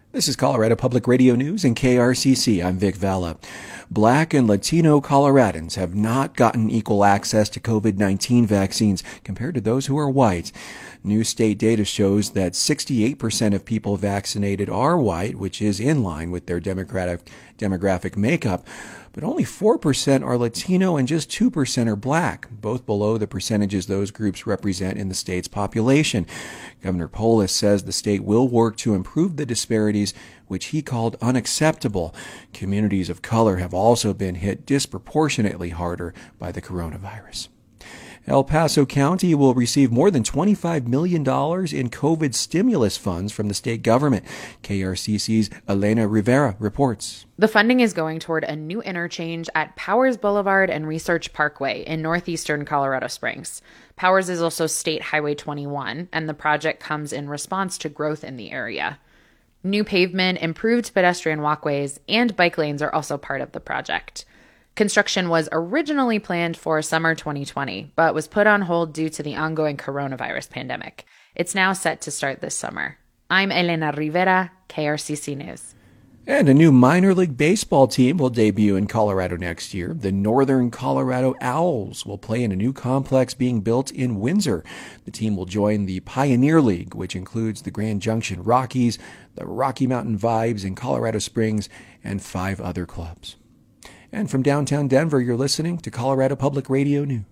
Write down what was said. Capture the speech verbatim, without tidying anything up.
This is Colorado Public Radio News and K R C C. I'm Vic Vela. Black and Latino Coloradans have not gotten equal access to covid nineteen vaccines compared to those who are white. New state data shows that sixty-eight percent of people vaccinated are white, which is in line with their democratic demographic makeup. But only four percent are Latino and just two percent are black, both below the percentages those groups represent in the state's population. Governor Polis says the state will work to improve the disparities, which he called unacceptable. Communities of color have also been hit disproportionately harder by the coronavirus. El Paso County will receive more than twenty-five million dollars in COVID stimulus funds from the state government. K R C C's Elena Rivera reports. The funding is going toward a new interchange at Powers Boulevard and Research Parkway in northeastern Colorado Springs. Powers is also State Highway twenty-one, and the project comes in response to growth in the area. New pavement, improved pedestrian walkways, and bike lanes are also part of the project. Construction was originally planned for summer twenty twenty, but was put on hold due to the ongoing coronavirus pandemic. It's now set to start this summer. I'm Elena Rivera, K R C C News. And a new minor league baseball team will debut in Colorado next year. The Northern Colorado Owls will play in a new complex being built in Windsor. The team will join the Pioneer League, which includes the Grand Junction Rockies, the Rocky Mountain Vibes in Colorado Springs, and five other clubs. And from downtown Denver, you're listening to Colorado Public Radio News.